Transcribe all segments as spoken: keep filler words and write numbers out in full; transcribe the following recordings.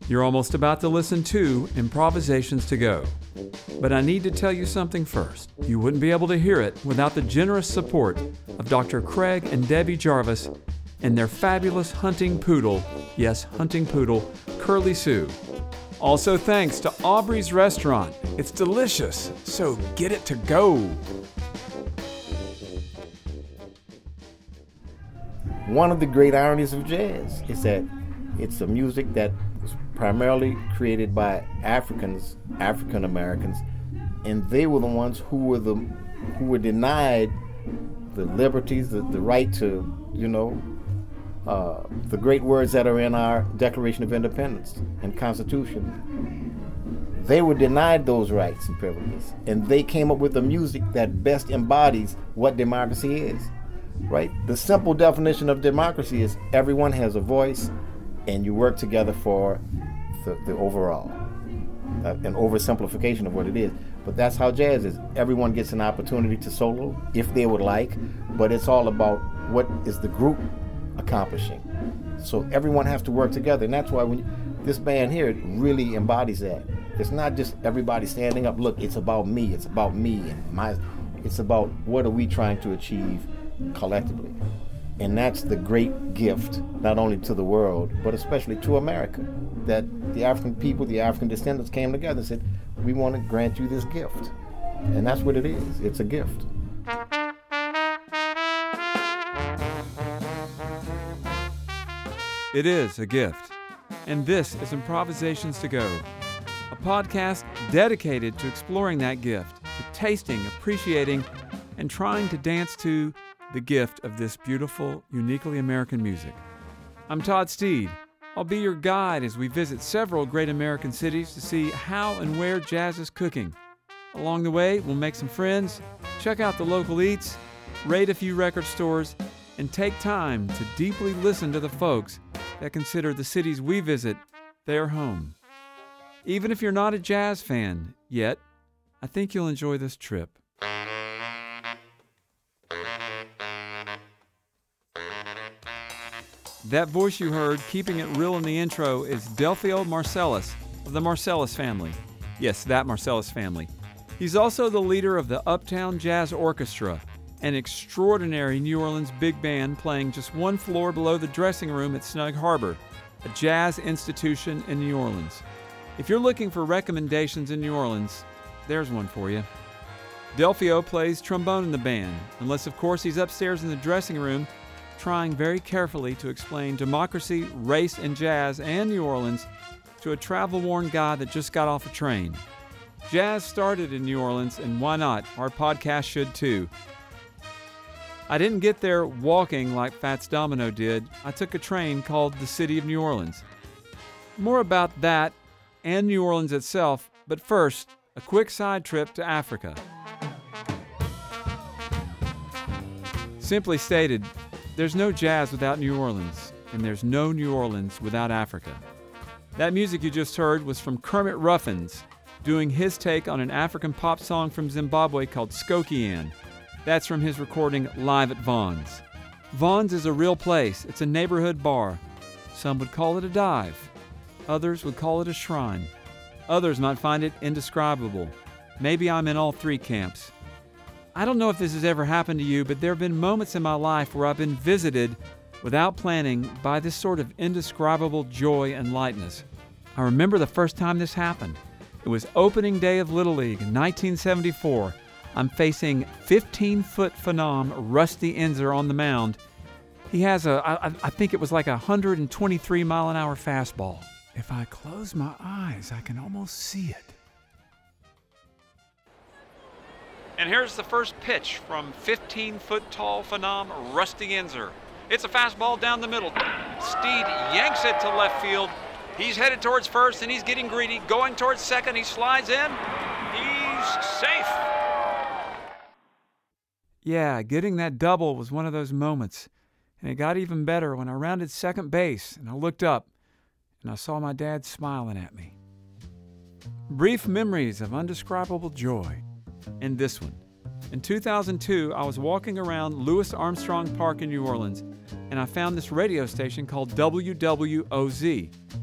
You're almost about to listen to Improvisations to Go. But I need to tell you something first. You wouldn't be able to hear it without the generous support of Doctor Craig and Debbie Jarvis and their fabulous hunting poodle, yes, hunting poodle, Curly Sue. Also thanks to Aubrey's Restaurant. It's delicious, so get it to go. One of the great ironies of jazz is that it's a music that was primarily created by Africans, African Americans, and they were the ones who were the who were denied the liberties, the, the right to, you know, uh, the great words that are in our Declaration of Independence and Constitution. They were denied those rights and privileges, and they came up with a music that best embodies what democracy is. Right? The simple definition of democracy is everyone has a voice and you work together for the, the overall. Uh, an oversimplification of what it is. But that's how jazz is. Everyone gets an opportunity to solo if they would like, but it's all about what is the group accomplishing. So everyone has to work together, and that's why when you, this band here really embodies that. It's not just everybody standing up, look, it's about me, it's about me and my, it's about what are we trying to achieve collectively. And that's the great gift, not only to the world, but especially to America, that the African people, the African descendants came together and said, we want to grant you this gift. And that's what it is. It's a gift. It is a gift. And this is Improvisations to Go, a podcast dedicated to exploring that gift, to tasting, appreciating, and trying to dance to the gift of this beautiful, uniquely American music. I'm Todd Steed. I'll be your guide as we visit several great American cities to see how and where jazz is cooking. Along the way, we'll make some friends, check out the local eats, raid a few record stores, and take time to deeply listen to the folks that consider the cities we visit their home. Even if you're not a jazz fan yet, I think you'll enjoy this trip. That voice you heard, keeping it real in the intro, is Delfeayo Marsalis of the Marsalis family. Yes, that Marsalis family. He's also the leader of the Uptown Jazz Orchestra, an extraordinary New Orleans big band playing just one floor below the dressing room at Snug Harbor, a jazz institution in New Orleans. If you're looking for recommendations in New Orleans, there's one for you. Delfeayo plays trombone in the band, unless of course he's upstairs in the dressing room trying very carefully to explain democracy, race, and jazz and New Orleans to a travel-worn guy that just got off a train. Jazz started in New Orleans, and why not? Our podcast should too. I didn't get there walking like Fats Domino did. I took a train called the City of New Orleans. More about that and New Orleans itself, but first, a quick side trip to Africa. Simply stated, there's no jazz without New Orleans, and there's no New Orleans without Africa. That music you just heard was from Kermit Ruffins, doing his take on an African pop song from Zimbabwe called Skokian. That's from his recording Live at Vaughn's. Vaughn's is a real place. It's a neighborhood bar. Some would call it a dive. Others would call it a shrine. Others might find it indescribable. Maybe I'm in all three camps. I don't know if this has ever happened to you, but there have been moments in my life where I've been visited without planning by this sort of indescribable joy and lightness. I remember the first time this happened. It was opening day of Little League in nineteen seventy-four. I'm facing fifteen-foot phenom Rusty Enzer on the mound. He has a, I, I think it was like a one hundred twenty-three mile an hour fastball. If I close my eyes, I can almost see it. And here's the first pitch from fifteen-foot tall phenom Rusty Enzer. It's a fastball down the middle. Steed yanks it to left field. He's headed towards first, and he's getting greedy. Going towards second, he slides in. He's safe. Yeah, getting that double was one of those moments. And it got even better when I rounded second base, and I looked up, and I saw my dad smiling at me. Brief memories of undescribable joy. And this one. In two thousand two, I was walking around Louis Armstrong Park in New Orleans, and I found this radio station called W W O Z.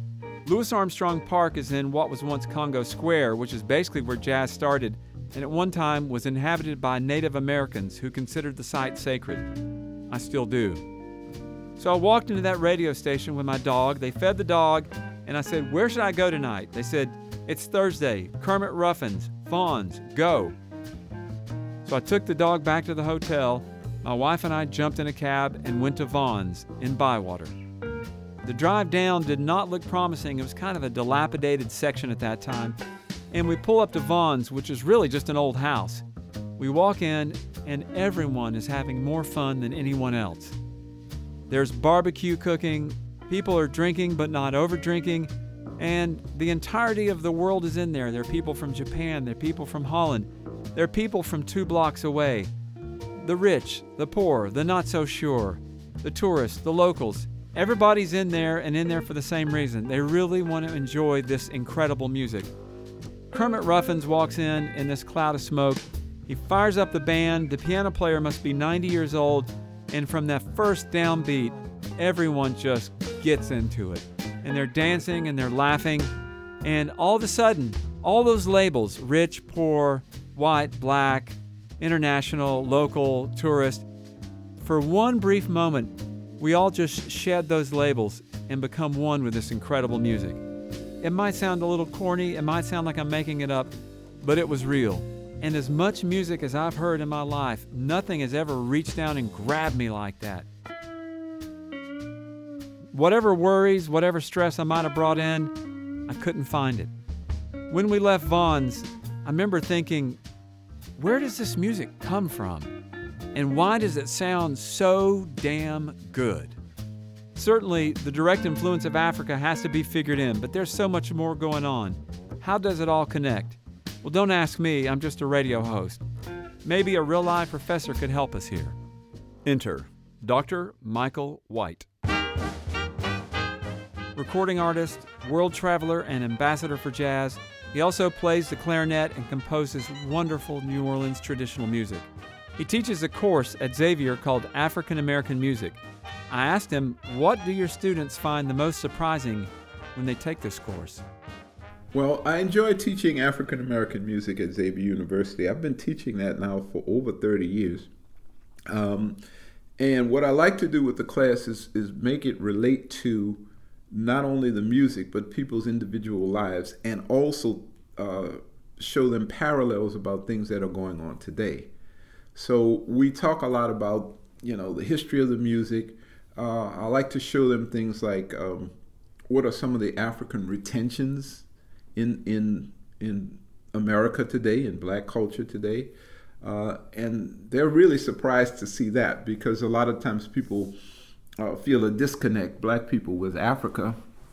Louis Armstrong Park is in what was once Congo Square, which is basically where jazz started, and at one time was inhabited by Native Americans who considered the site sacred. I still do. So I walked into that radio station with my dog. They fed the dog, and I said, "Where should I go tonight?" They said, "It's Thursday. Kermit Ruffins, Vaughn's, go." So I took the dog back to the hotel. My wife and I jumped in a cab and went to Vaughn's in Bywater. The drive down did not look promising. It was kind of a dilapidated section at that time. And we pull up to Vaughn's, which is really just an old house. We walk in, and everyone is having more fun than anyone else. There's barbecue cooking, people are drinking but not over drinking, and the entirety of the world is in there. There are people from Japan, there are people from Holland, there are people from two blocks away. The rich, the poor, the not so sure, the tourists, the locals. Everybody's in there and in there for the same reason. They really want to enjoy this incredible music. Kermit Ruffins walks in in this cloud of smoke. He fires up the band. The piano player must be ninety years old. And from that first downbeat, everyone just gets into it. And they're dancing and they're laughing. And all of a sudden, all those labels, rich, poor, white, black, international, local, tourist, for one brief moment, we all just shed those labels and become one with this incredible music. It might sound a little corny, it might sound like I'm making it up, but it was real. And as much music as I've heard in my life, nothing has ever reached down and grabbed me like that. Whatever worries, whatever stress I might have brought in, I couldn't find it. When we left Vaughn's, I remember thinking, where does this music come from? And why does it sound so damn good? Certainly, the direct influence of Africa has to be figured in, but there's so much more going on. How does it all connect? Well, don't ask me, I'm just a radio host. Maybe a real-life professor could help us here. Enter Doctor Michael White. Recording artist, world traveler, and ambassador for jazz, he also plays the clarinet and composes wonderful New Orleans traditional music. He teaches a course at Xavier called African American Music. I asked him, what do your students find the most surprising when they take this course? Well, I enjoy teaching African American music at Xavier University. I've been teaching that now for over thirty years. Um, and what I like to do with the class is, is make it relate to not only the music, but people's individual lives, and also uh, show them parallels about things that are going on today. So we talk a lot about, you know, the history of the music. Uh, I like to show them things like um, what are some of the African retentions in in in America today, in Black culture today. Uh, and they're really surprised to see that, because a lot of times people uh, feel a disconnect, Black people, with Africa,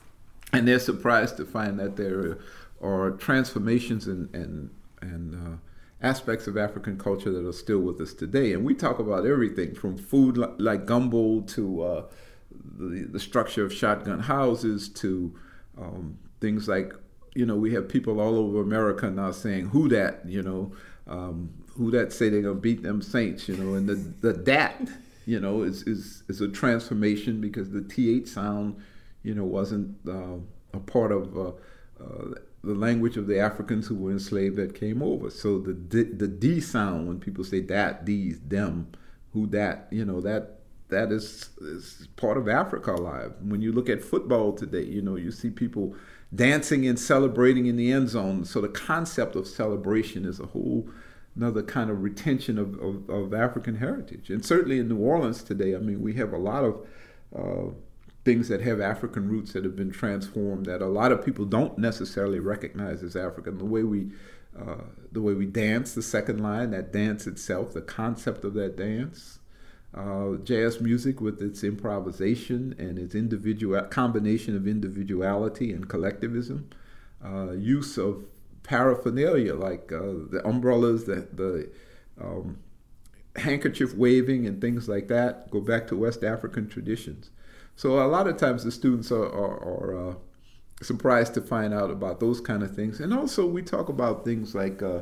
and they're surprised to find that there are transformations and and and uh, aspects of African culture that are still with us today. And we talk about everything from food like, like gumbo to uh, the, the structure of shotgun houses to um, things like, you know, we have people all over America now saying, who dat, you know, um, who dat say they're going to beat them Saints, you know, and the, the dat, you know, is, is, is a transformation, because the T H sound, you know, wasn't uh, a part of uh, uh, the language of the Africans who were enslaved that came over. So the D, the D sound, when people say that, these, them, who dat, you know, that that is, is part of Africa alive. When you look at football today, you know, you see people dancing and celebrating in the end zone. So the concept of celebration is a whole another kind of retention of, of, of African heritage. And certainly in New Orleans today, I mean, we have a lot of uh, things that have African roots that have been transformed that a lot of people don't necessarily recognize as African. The way we uh, the way we dance, the second line, that dance itself, the concept of that dance, uh, jazz music with its improvisation and its individual combination of individuality and collectivism, uh, use of paraphernalia like uh, the umbrellas, the, the um, handkerchief waving and things like that, go back to West African traditions. So a lot of times the students are, are, are uh, surprised to find out about those kind of things. And also we talk about things like uh,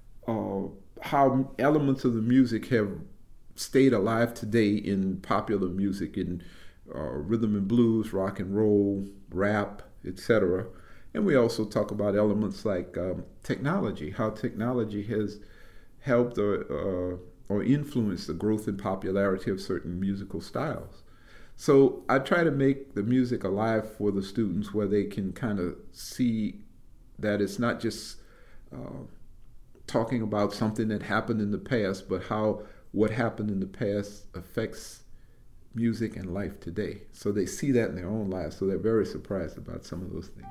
uh, how elements of the music have stayed alive today in popular music, in uh, rhythm and blues, rock and roll, rap, et cetera. And we also talk about elements like um, technology, how technology has helped or, uh, or influenced the growth and popularity of certain musical styles. So I try to make the music alive for the students where they can kind of see that it's not just uh, talking about something that happened in the past, but how what happened in the past affects music and life today. So they see that in their own lives, so they're very surprised about some of those things.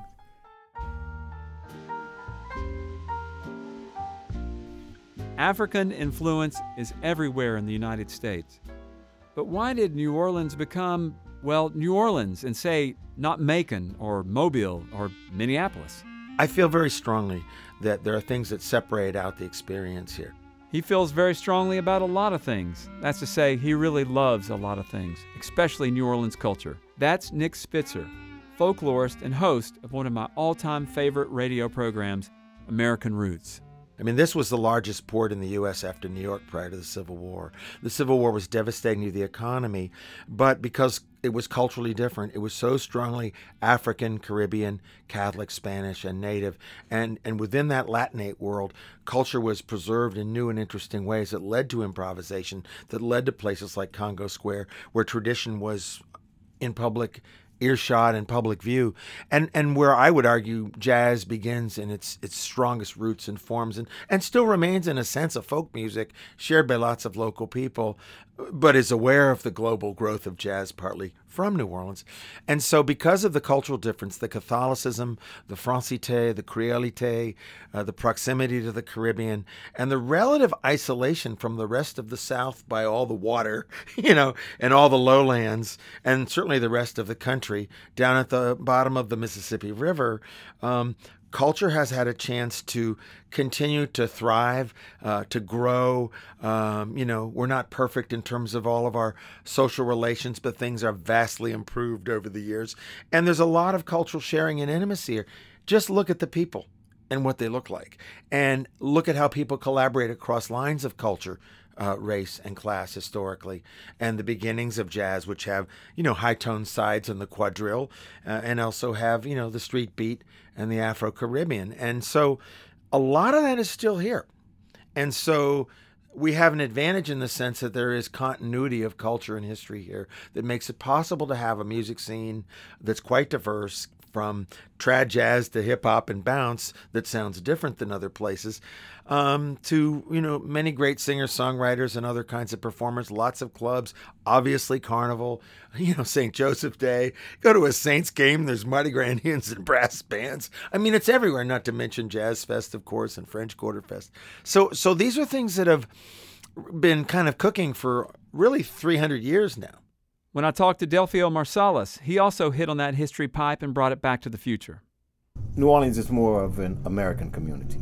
African influence is everywhere in the United States. But why did New Orleans become, well, New Orleans and say not Macon or Mobile or Minneapolis? I feel very strongly that there are things that separate out the experience here. He feels very strongly about a lot of things. That's to say, he really loves a lot of things, especially New Orleans culture. That's Nick Spitzer, folklorist and host of one of my all-time favorite radio programs, American Roots. I mean, this was the largest port in the U S after New York prior to the Civil War. The Civil War was devastating to the economy, but because it was culturally different, it was so strongly African, Caribbean, Catholic, Spanish, and Native. And, and within that Latinate world, culture was preserved in new and interesting ways that led to improvisation, that led to places like Congo Square, where tradition was in public earshot and public view, and and where I would argue jazz begins in its its strongest roots and forms, and, and still remains in a sense of folk music shared by lots of local people, but is aware of the global growth of jazz partly from New Orleans. And so because of the cultural difference, the Catholicism, the francité, the creolité, uh, the proximity to the Caribbean, and the relative isolation from the rest of the South by all the water, you know, and all the lowlands, and certainly the rest of the country down at the bottom of the Mississippi River, um, culture has had a chance to continue to thrive, uh, to grow. Um, you know, we're not perfect in terms of all of our social relations, but things are vastly improved over the years. And there's a lot of cultural sharing and intimacy here. Just look at the people and what they look like, and look at how people collaborate across lines of culture. Uh, race and class historically, and the beginnings of jazz, which have, you know, high-toned sides in the quadrille, uh, and also have, you know, the street beat and the Afro-Caribbean. And so a lot of that is still here. And so we have an advantage in the sense that there is continuity of culture and history here that makes it possible to have a music scene that's quite diverse, from trad jazz to hip hop and bounce that sounds different than other places, um, to, you know, many great singers, songwriters, and other kinds of performers, lots of clubs, obviously Carnival, you know, Saint Joseph Day. Go to a Saints game, there's Mardi Gras Indians and brass bands. I mean, it's everywhere, not to mention Jazz Fest, of course, and French Quarter Fest. So, so these are things that have been kind of cooking for really three hundred years now. When I talked to Delfio Marsalis, he also hit on that history pipe and brought it back to the future. New Orleans is more of an American community.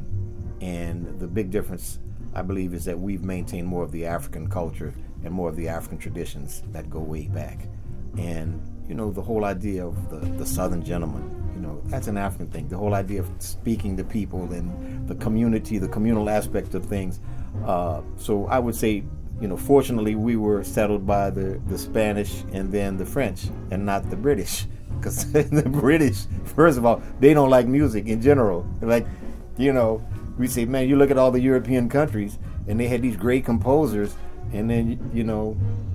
And the big difference, I believe, is that we've maintained more of the African culture and more of the African traditions that go way back. And, you know, the whole idea of the, the Southern gentleman, you know, that's an African thing. The whole idea of speaking to people and the community, the communal aspect of things. Uh, so I would say, you know, fortunately, we were settled by the, the Spanish and then the French, and not the British. Because the British, first of all, they don't like music in general. Like, you know, we say, man, you look at all the European countries, and they had these great composers, and then, you know,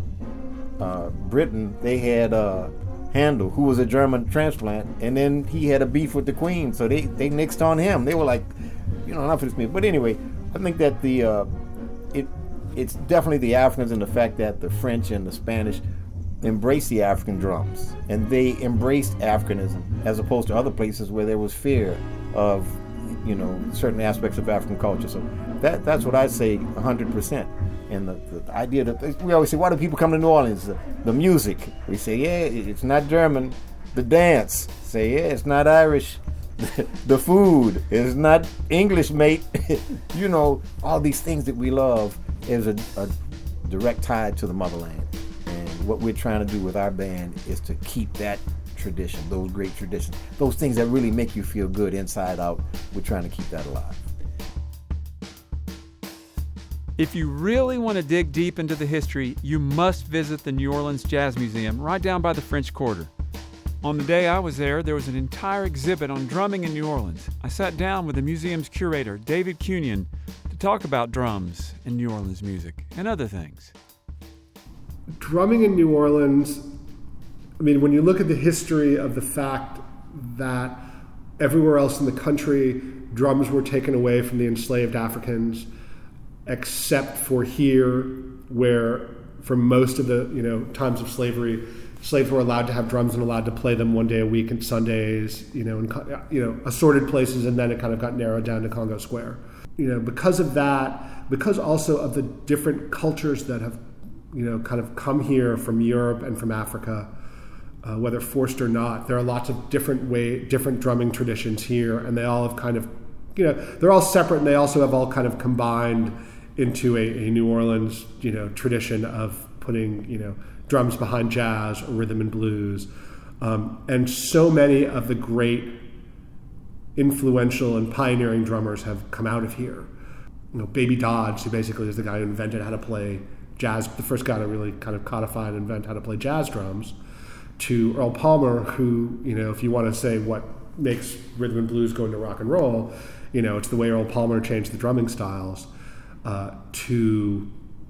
uh, Britain, they had uh, Handel, who was a German transplant, and then he had a beef with the Queen, so they, they nixed on him. They were like, you know, enough of this music. But anyway, I think that the uh, it. It's definitely the Africans, and the fact that the French and the Spanish embraced the African drums, and they embraced Africanism as opposed to other places where there was fear of, you know, certain aspects of African culture. So that that's what I say one hundred percent. And the, the idea that we always say, why do people come to New Orleans? The, the music. We say, yeah, it's not German. The dance. Say, yeah, it's not Irish. The food is not English, mate. You know, all these things that we love is a, a direct tie to the motherland. And what we're trying to do with our band is to keep that tradition, those great traditions, those things that really make you feel good inside out. We're trying to keep that alive. If you really want to dig deep into the history, you must visit the New Orleans Jazz Museum right down by the French Quarter. On the day I was there, there was an entire exhibit on drumming in New Orleans. I sat down with the museum's curator, David Cunion, to talk about drums and New Orleans music and other things. Drumming in New Orleans, I mean, when you look at the history of the fact that everywhere else in the country, drums were taken away from the enslaved Africans, except for here, where for most of the you know times of slavery, slaves were allowed to have drums and allowed to play them one day a week and Sundays, you know, in you know assorted places, and then it kind of got narrowed down to Congo Square. You know, because of that, because also of the different cultures that have, you know, kind of come here from Europe and from Africa, uh, whether forced or not, there are lots of different way, different drumming traditions here, and they all have kind of, you know, they're all separate, and they also have all kind of combined into a, a New Orleans, you know, tradition of putting, you know, drums behind jazz or rhythm and blues. Um, and so many of the great influential and pioneering drummers have come out of here. You know, Baby Dodds, who basically is the guy who invented how to play jazz, the first guy to really kind of codify and invent how to play jazz drums, to Earl Palmer, who, you know, if you want to say what makes rhythm and blues go into rock and roll, you know, it's the way Earl Palmer changed the drumming styles, uh, to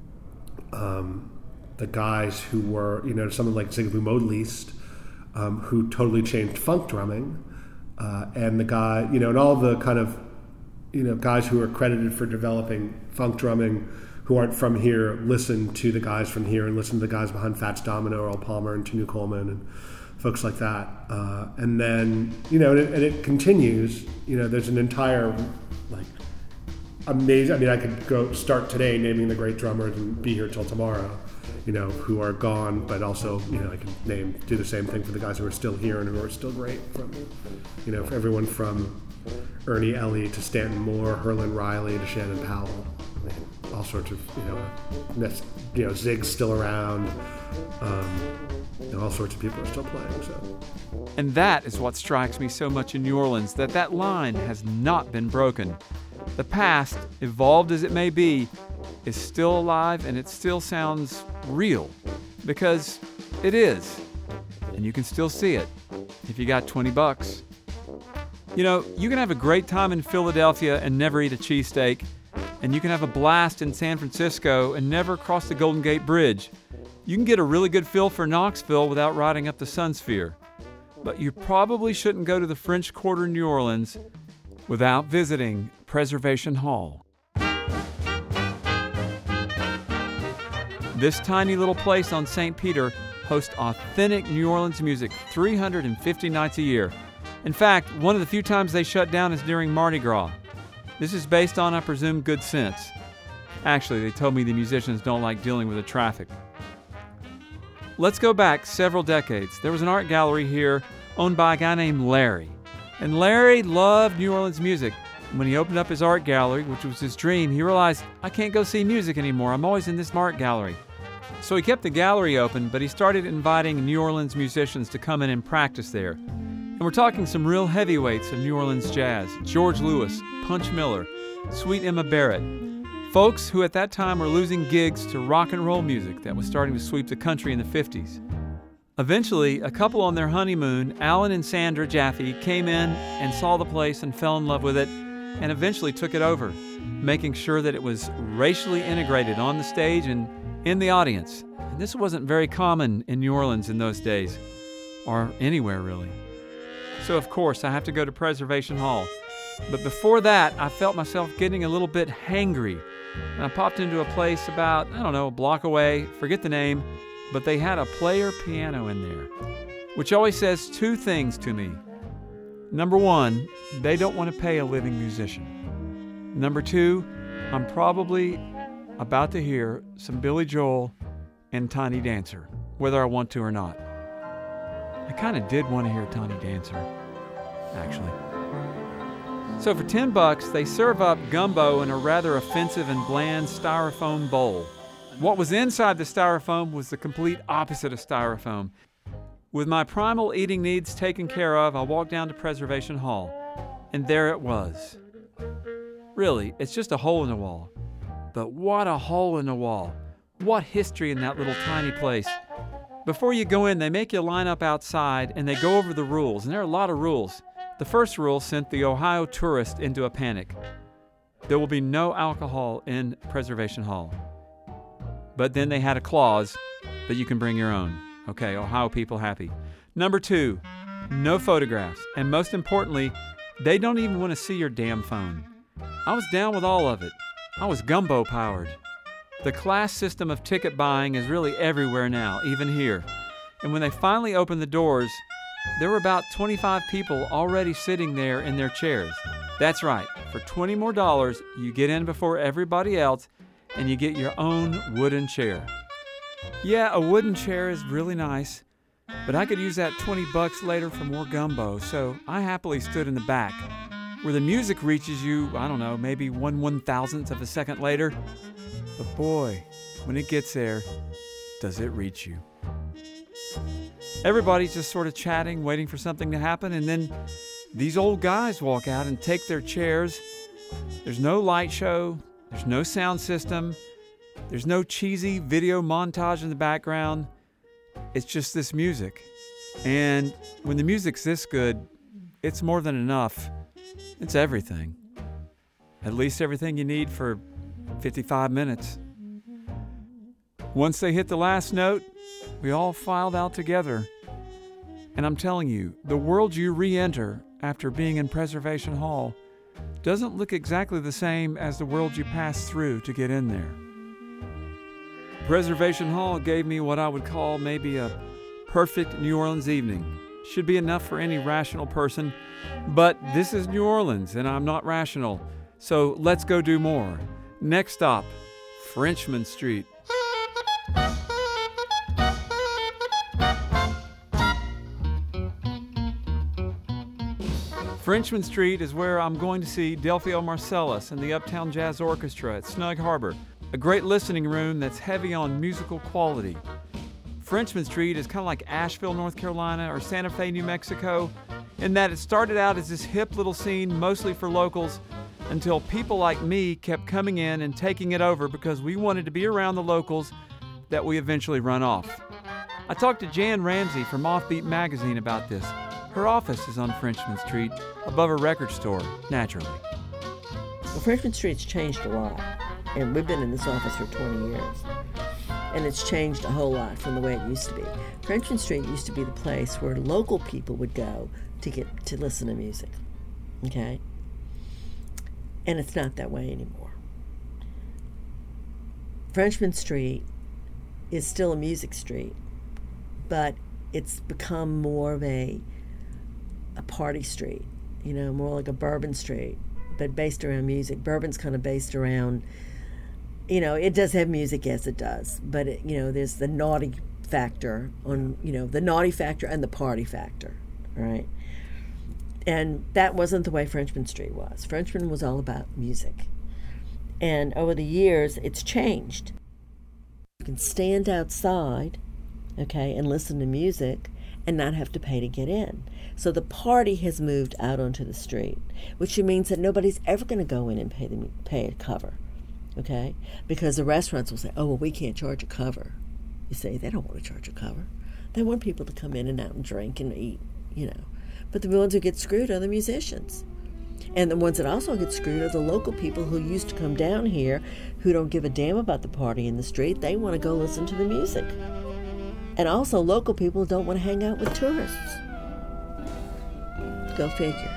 um, the guys who were, you know, someone like Zigaboo Modlist, um, who totally changed funk drumming, uh, and the guy, you know, and all the kind of, you know, guys who are credited for developing funk drumming who aren't from here listen to the guys from here and listen to the guys behind Fats Domino, Earl Palmer, and Tunu Coleman, and folks like that. Uh, and then, you know, and it, and it continues. You know, there's an entire, like, amazing, I mean, I could go start today naming the great drummers and be here till tomorrow, you know, who are gone, but also, you know, I can name, do the same thing for the guys who are still here and who are still great, from, you know, for everyone from Ernie Ellie to Stanton Moore, Herlin Riley to Shannon Powell. I mean, all sorts of, you know, that's, you know, Zig's still around. Um, you know, all sorts of people are still playing. So, and that is what strikes me so much in New Orleans, that that line has not been broken. The past, evolved as it may be, is still alive, and it still sounds real, because it is, and you can still see it if you got twenty bucks. You know, you can have a great time in Philadelphia and never eat a cheesesteak, and you can have a blast in San Francisco and never cross the Golden Gate Bridge. You can get a really good feel for Knoxville without riding up the Sun Sphere. But you probably shouldn't go to the French Quarter in New Orleans without visiting Preservation Hall. This tiny little place on Saint Peter hosts authentic New Orleans music three hundred fifty nights a year. In fact, one of the few times they shut down is during Mardi Gras. This is based on, I presume, good sense. Actually, they told me the musicians don't like dealing with the traffic. Let's go back several decades. There was an art gallery here owned by a guy named Larry. And Larry loved New Orleans music. When he opened up his art gallery, which was his dream, he realized, I can't go see music anymore. I'm always in this art gallery. So he kept the gallery open, but he started inviting New Orleans musicians to come in and practice there. And we're talking some real heavyweights of New Orleans jazz: George Lewis, Punch Miller, Sweet Emma Barrett. Folks who at that time were losing gigs to rock and roll music that was starting to sweep the country in the fifties. Eventually, a couple on their honeymoon, Alan and Sandra Jaffe, came in and saw the place and fell in love with it, and eventually took it over, making sure that it was racially integrated on the stage and in the audience. And this wasn't very common in New Orleans in those days, or anywhere really. So of course I have to go to Preservation Hall. But before that, I felt myself getting a little bit hangry. And I popped into a place about, I don't know, a block away, forget the name, but they had a player piano in there, which always says two things to me. Number one, they don't want to pay a living musician. Number two, I'm probably about to hear some Billy Joel and Tiny Dancer, whether I want to or not. I kind of did want to hear Tiny Dancer, actually. So for ten bucks, they serve up gumbo in a rather offensive and bland styrofoam bowl. What was inside the styrofoam was the complete opposite of styrofoam. With my primal eating needs taken care of, I walked down to Preservation Hall, and there it was. Really, it's just a hole in the wall. But what a hole in the wall. What history in that little tiny place. Before you go in, they make you line up outside and they go over the rules, and there are a lot of rules. The first rule sent the Ohio tourist into a panic. There will be no alcohol in Preservation Hall. But then they had a clause that you can bring your own. Okay, Ohio people happy. Number two, no photographs. And most importantly, they don't even want to see your damn phone. I was down with all of it. I was gumbo powered. The class system of ticket buying is really everywhere now, even here. And when they finally opened the doors, there were about twenty-five people already sitting there in their chairs. That's right, for twenty more dollars, you get in before everybody else and you get your own wooden chair. Yeah, a wooden chair is really nice, but I could use that twenty bucks later for more gumbo, so I happily stood in the back, where the music reaches you, I don't know, maybe one one-thousandth of a second later. But boy, when it gets there, does it reach you. Everybody's just sort of chatting, waiting for something to happen, and then these old guys walk out and take their chairs. There's no light show, there's no sound system, there's no cheesy video montage in the background. It's just this music. And when the music's this good, it's more than enough. It's everything. At least everything you need for fifty-five minutes. Once they hit the last note, we all filed out together. And I'm telling you, the world you re-enter after being in Preservation Hall doesn't look exactly the same as the world you pass through to get in there. Preservation Hall gave me what I would call maybe a perfect New Orleans evening. Should be enough for any rational person, but this is New Orleans and I'm not rational, so let's go do more. Next stop, Frenchmen Street. Frenchmen Street is where I'm going to see Delphio Marcellus and the Uptown Jazz Orchestra at Snug Harbor, a great listening room that's heavy on musical quality. Frenchmen Street is kind of like Asheville, North Carolina, or Santa Fe, New Mexico, in that it started out as this hip little scene mostly for locals until people like me kept coming in and taking it over because we wanted to be around the locals that we eventually run off. I talked to Jan Ramsey from Offbeat Magazine about this. Her office is on Frenchmen Street, above a record store, naturally. Well, Frenchmen Street's changed a lot, and we've been in this office for twenty years. And it's changed a whole lot from the way it used to be. Frenchmen Street used to be the place where local people would go to get to listen to music, okay? And it's not that way anymore. Frenchmen Street is still a music street, but it's become more of a a party street, you know, more like a Bourbon Street, but based around music. Bourbon's kind of based around, you know, it does have music, yes, it does, but, it, you know, there's the naughty factor on, you know, the naughty factor and the party factor, right? And that wasn't the way Frenchmen Street was. Frenchmen was all about music. And over the years, it's changed. You can stand outside, okay, and listen to music and not have to pay to get in. So the party has moved out onto the street, which means that nobody's ever going to go in and pay the, pay a cover, okay? Because the restaurants will say, oh, well, we can't charge a cover. You say, they don't want to charge a cover. They want people to come in and out and drink and eat, you know. But the ones who get screwed are the musicians. And the ones that also get screwed are the local people who used to come down here who don't give a damn about the party in the street. They want to go listen to the music. And also local people don't want to hang out with tourists. Go figure.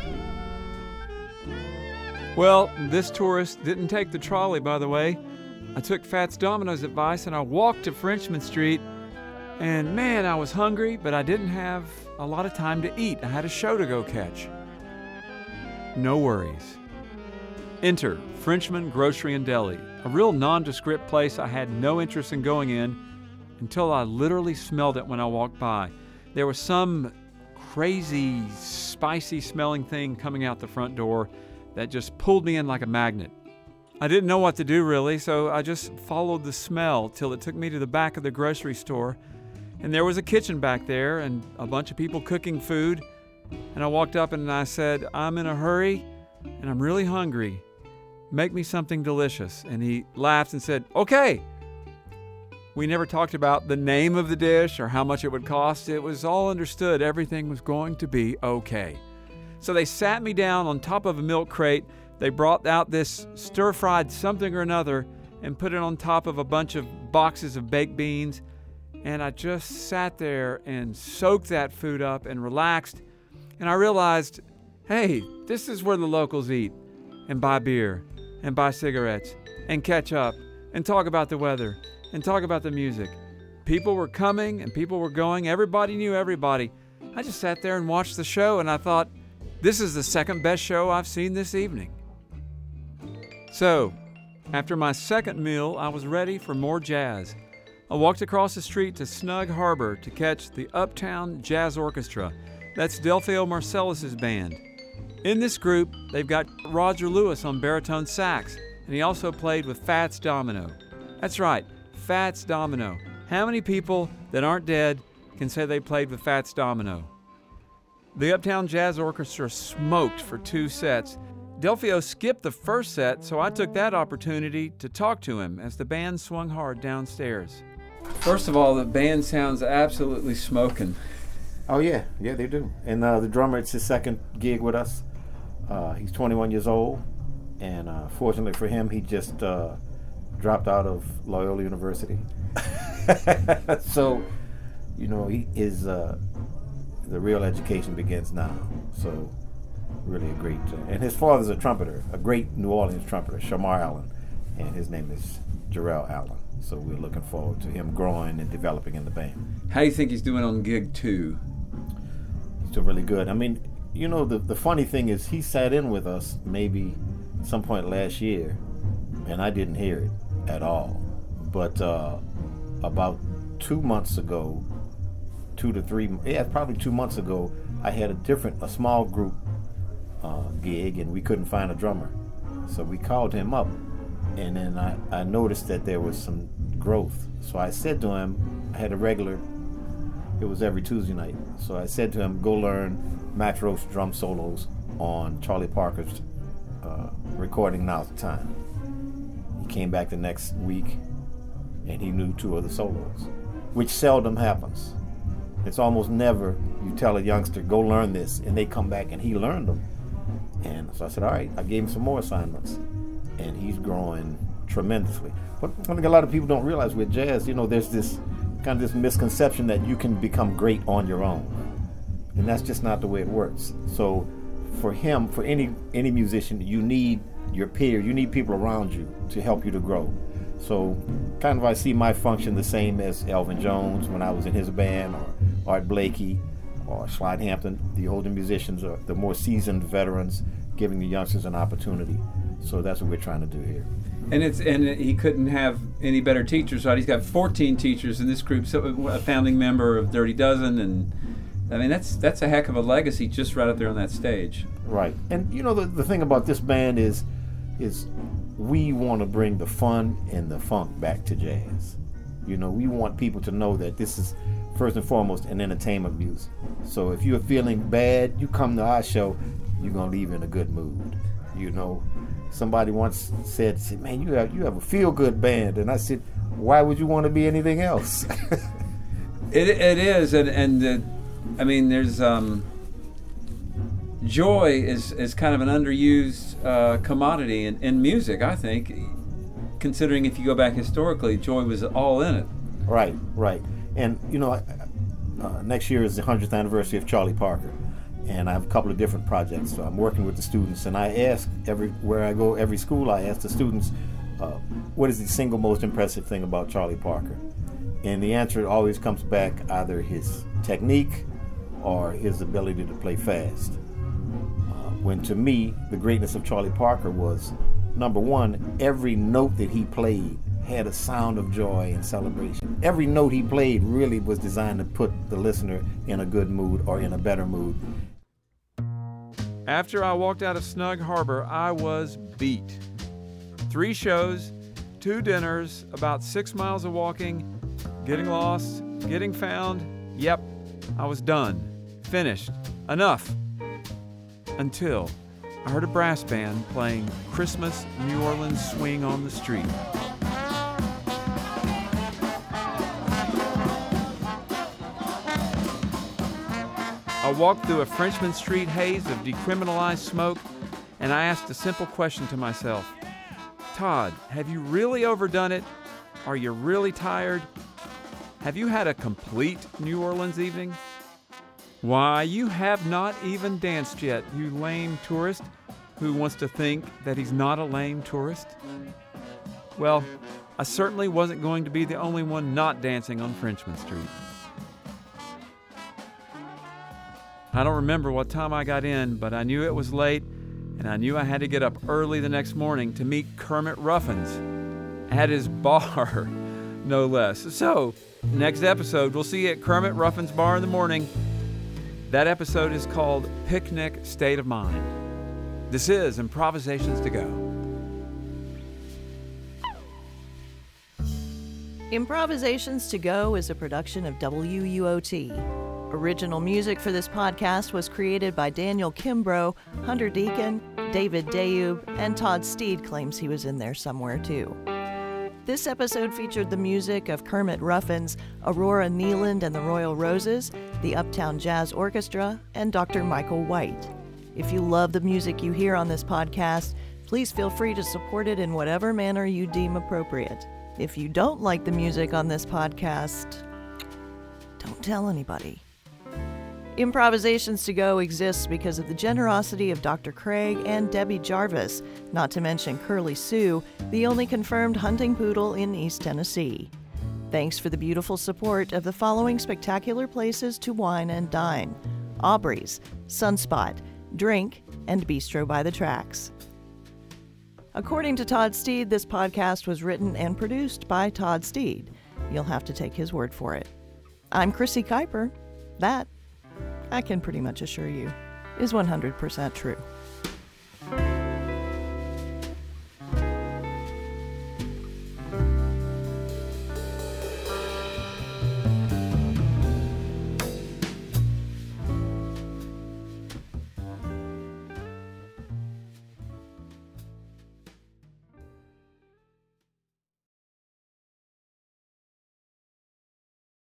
Well, this tourist didn't take the trolley, by the way. I took Fats Domino's advice and I walked to Frenchmen Street. And man, I was hungry, but I didn't have a lot of time to eat. I had a show to go catch. No worries. Enter Frenchman Grocery and Deli, a real nondescript place I had no interest in going in until I literally smelled it when I walked by. There was some crazy, spicy smelling thing coming out the front door that just pulled me in like a magnet. I didn't know what to do really, so I just followed the smell till it took me to the back of the grocery store. And there was a kitchen back there and a bunch of people cooking food. And I walked up and I said, I'm in a hurry and I'm really hungry. Make me something delicious. And he laughed and said, okay. We never talked about the name of the dish or how much it would cost. It was all understood everything was going to be okay. So they sat me down on top of a milk crate. They brought out this stir-fried something or another and put it on top of a bunch of boxes of baked beans. And I just sat there and soaked that food up and relaxed. And I realized, hey, this is where the locals eat and buy beer and buy cigarettes and catch up and talk about the weather and talk about the music. People were coming and people were going. Everybody knew everybody. I just sat there and watched the show, and I thought, this is the second best show I've seen this evening. So, after my second meal, I was ready for more jazz. I walked across the street to Snug Harbor to catch the Uptown Jazz Orchestra. That's Delfeayo Marsalis' band. In this group, they've got Roger Lewis on baritone sax, and he also played with Fats Domino. That's right, Fats Domino. How many people that aren't dead can say they played with Fats Domino? The Uptown Jazz Orchestra smoked for two sets. Delfeayo skipped the first set, so I took that opportunity to talk to him as the band swung hard downstairs. First of all, the band sounds absolutely smoking. Oh, yeah. Yeah, they do. And uh, the drummer, it's his second gig with us. Uh, he's twenty-one years old, and uh, fortunately for him, he just uh, dropped out of Loyola University. So, you know, he is uh, the real education begins now. So, really a great, uh, and his father's a trumpeter, a great New Orleans trumpeter, Shamar Allen, and his name is Jarrell Allen. So we're looking forward to him growing and developing in the band. How do you think he's doing on gig two? He's doing really good. I mean, you know, the, the funny thing is he sat in with us maybe some point last year, and I didn't hear it at all. But uh, about two months ago, two to three, yeah, probably two months ago, I had a different, a small group uh, gig, and we couldn't find a drummer. So we called him up, and then I, I noticed that there was some growth. So I said to him, I had a regular, it was every Tuesday night. So I said to him, go learn Max Roach drum solos on Charlie Parker's uh, recording Now's the Time. He came back the next week, and he knew two of the solos, which seldom happens. It's almost never you tell a youngster, go learn this, and they come back and he learned them. And so I said, all right, I gave him some more assignments, and he's growing tremendously. But I think a lot of people don't realize with jazz, you know, there's this kind of this misconception that you can become great on your own. And that's just not the way it works. So for him, for any any musician, you need your peer, you need people around you to help you to grow. So kind of I see my function the same as Elvin Jones when I was in his band, or Art Blakey, or Slide Hampton. The older musicians are the more seasoned veterans, giving the youngsters an opportunity. So that's what we're trying to do here. And it's and he couldn't have any better teachers, right? He's got fourteen teachers in this group, so a founding member of Dirty Dozen, and I mean that's that's a heck of a legacy just right up there on that stage. Right. And you know the the thing about this band is is we want to bring the fun and the funk back to jazz. You know, we want people to know that this is first and foremost an entertainment music. So if you're feeling bad, you come to our show, you're gonna leave in a good mood. You know, somebody once said, said man, you have you have a feel-good band, and I said, why would you want to be anything else? it it is, and and uh, I mean, there's um, joy is is kind of an underused uh, commodity in, in music, I think. Considering if you go back historically, joy was all in it. Right, right. And you know, uh, next year is the hundredth anniversary of Charlie Parker, and I have a couple of different projects. So I'm working with the students, and I ask everywhere I go, every school, I ask the students, uh, what is the single most impressive thing about Charlie Parker? And the answer always comes back either his technique or his ability to play fast. Uh, when to me, the greatness of Charlie Parker was, number one, every note that he played had a sound of joy and celebration. Every note he played really was designed to put the listener in a good mood or in a better mood. After I walked out of Snug Harbor, I was beat. Three shows, two dinners, about six miles of walking, getting lost, getting found. Yep, I was done. Finished. Enough. Until I heard a brass band playing Christmas New Orleans Swing on the Street. walked through a Frenchman Street haze of decriminalized smoke, and I asked a simple question to myself. Todd, have you really overdone it? Are you really tired? Have you had a complete New Orleans evening? Why, you have not even danced yet, you lame tourist who wants to think that he's not a lame tourist. Well, I certainly wasn't going to be the only one not dancing on Frenchman Street. I don't remember what time I got in, but I knew it was late, and I knew I had to get up early the next morning to meet Kermit Ruffins at his bar, no less. So, next episode, we'll see you at Kermit Ruffins' bar in the morning. That episode is called Picnic State of Mind. This is Improvisations to Go. Improvisations to Go is a production of W U O T. Original music for this podcast was created by Daniel Kimbrough, Hunter Deacon, David Dayub, and Todd Steed claims he was in there somewhere too. This episode featured the music of Kermit Ruffins, Aurora Nealand and the Royal Roses, the Uptown Jazz Orchestra, and Doctor Michael White. If you love the music you hear on this podcast, please feel free to support it in whatever manner you deem appropriate. If you don't like the music on this podcast, don't tell anybody. Improvisations to Go exists because of the generosity of Doctor Craig and Debbie Jarvis, not to mention Curly Sue, the only confirmed hunting poodle in East Tennessee. Thanks for the beautiful support of the following spectacular places to wine and dine: Aubrey's, Sunspot, Drink, and Bistro by the Tracks. According to Todd Steed, this podcast was written and produced by Todd Steed. You'll have to take his word for it. I'm Chrissy Kuiper. That, I can pretty much assure you, is one hundred percent true.